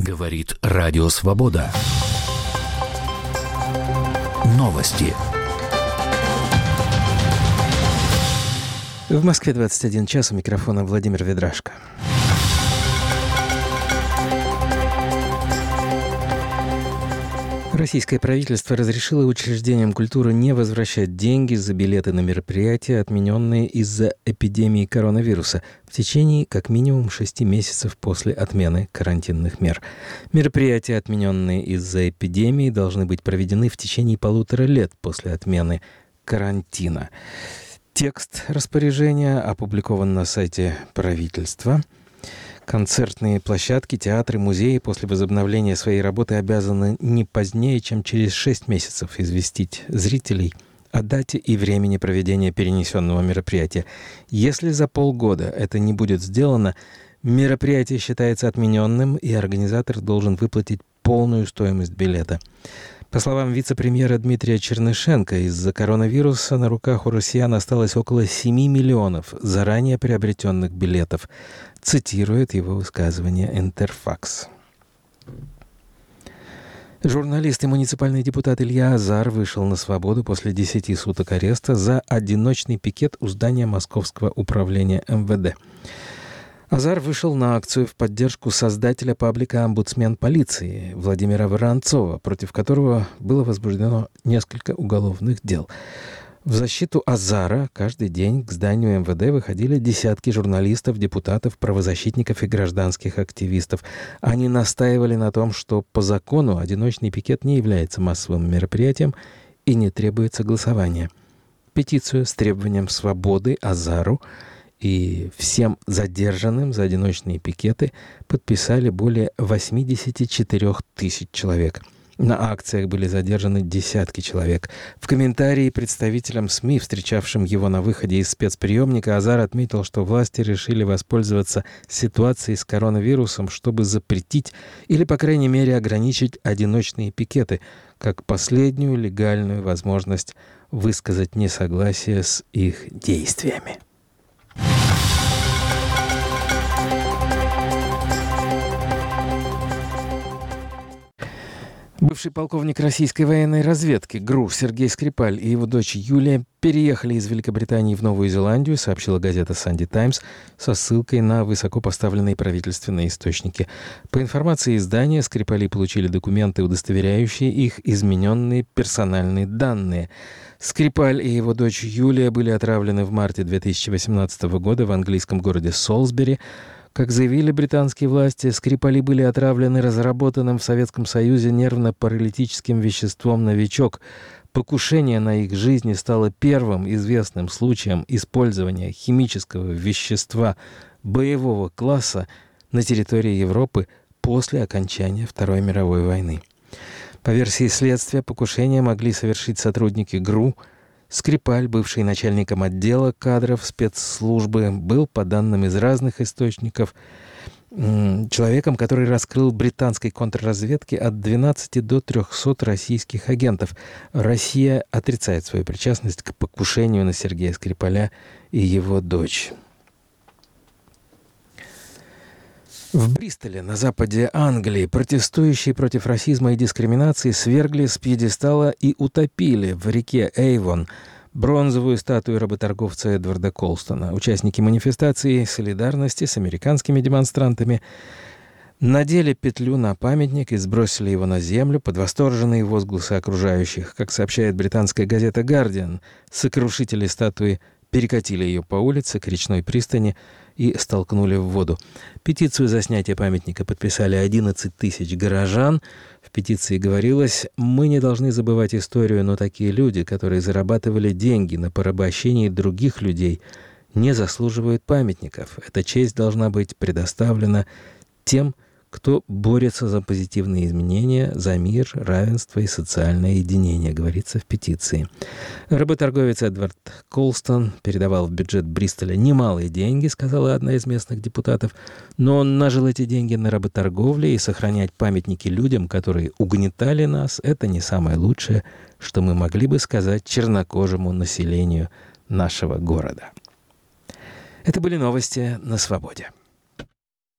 Говорит Радио Свобода. Новости. В Москве 21 час, у микрофона Владимир Ведрашко. Российское правительство разрешило учреждениям культуры не возвращать деньги за билеты на мероприятия, отмененные из-за эпидемии коронавируса, в течение как минимум 6 месяцев после отмены карантинных мер. Мероприятия, отмененные из-за эпидемии, должны быть проведены в течение 1,5 лет после отмены карантина. Текст распоряжения опубликован на сайте правительства. Концертные площадки, театры, музеи после возобновления своей работы обязаны не позднее, чем через 6 месяцев известить зрителей о дате и времени проведения перенесенного мероприятия. Если за полгода это не будет сделано, мероприятие считается отмененным, и организатор должен выплатить полную стоимость билета. По словам вице-премьера Дмитрия Чернышенко, из-за коронавируса на руках у россиян осталось около 7 миллионов заранее приобретенных билетов, цитирует его высказывание «Интерфакс». Журналист и муниципальный депутат Илья Азар вышел на свободу после 10 суток ареста за одиночный пикет у здания Московского управления МВД. Азар вышел на акцию в поддержку создателя паблика «Омбудсмен полиции» Владимира Воронцова, против которого было возбуждено несколько уголовных дел. В защиту Азара каждый день к зданию МВД выходили десятки журналистов, депутатов, правозащитников и гражданских активистов. Они настаивали на том, что по закону одиночный пикет не является массовым мероприятием и не требует согласования. Петицию с требованием свободы Азару и всем задержанным за одиночные пикеты подписали более 84 тысяч человек. На акциях были задержаны десятки человек. В комментарии представителям СМИ, встречавшим его на выходе из спецприемника, Азар отметил, что власти решили воспользоваться ситуацией с коронавирусом, чтобы запретить или, по крайней мере, ограничить одиночные пикеты, как последнюю легальную возможность высказать несогласие с их действиями. Бывший полковник российской военной разведки ГРУ Сергей Скрипаль и его дочь Юлия переехали из Великобритании в Новую Зеландию, сообщила газета «Санди Таймс» со ссылкой на высокопоставленные правительственные источники. По информации издания, Скрипали получили документы, удостоверяющие их измененные персональные данные. Скрипаль и его дочь Юлия были отравлены в марте 2018 года в английском городе Солсбери. Как заявили британские власти, Скрипали были отравлены разработанным в Советском Союзе нервно-паралитическим веществом «Новичок». Покушение на их жизни стало первым известным случаем использования химического вещества боевого класса на территории Европы после окончания Второй мировой войны. По версии следствия, покушение могли совершить сотрудники ГРУ. Скрипаль, бывший начальником отдела кадров спецслужбы, был, по данным из разных источников, человеком, который раскрыл британской контрразведке от 12 до 300 российских агентов. Россия отрицает свою причастность к покушению на Сергея Скрипаля и его дочь. В Бристоле, на западе Англии, протестующие против расизма и дискриминации свергли с пьедестала и утопили в реке Эйвон бронзовую статую работорговца Эдварда Колстона. Участники манифестации солидарности с американскими демонстрантами надели петлю на памятник и сбросили его на землю под восторженные возгласы окружающих. Как сообщает британская газета «Гардиан», сокрушители статуи перекатили ее по улице к речной пристани и столкнули в воду. Петицию за снятие памятника подписали 11 тысяч горожан. В петиции говорилось: «Мы не должны забывать историю, но такие люди, которые зарабатывали деньги на порабощении других людей, не заслуживают памятников. Эта честь должна быть предоставлена тем, кто борется за позитивные изменения, за мир, равенство и социальное единение», говорится в петиции. Работорговец Эдвард Колстон передавал в бюджет Бристоля немалые деньги, сказала одна из местных депутатов, но он нажил эти деньги на работорговле, и сохранять памятники людям, которые угнетали нас, это не самое лучшее, что мы могли бы сказать чернокожему населению нашего города. Это были новости на Свободе.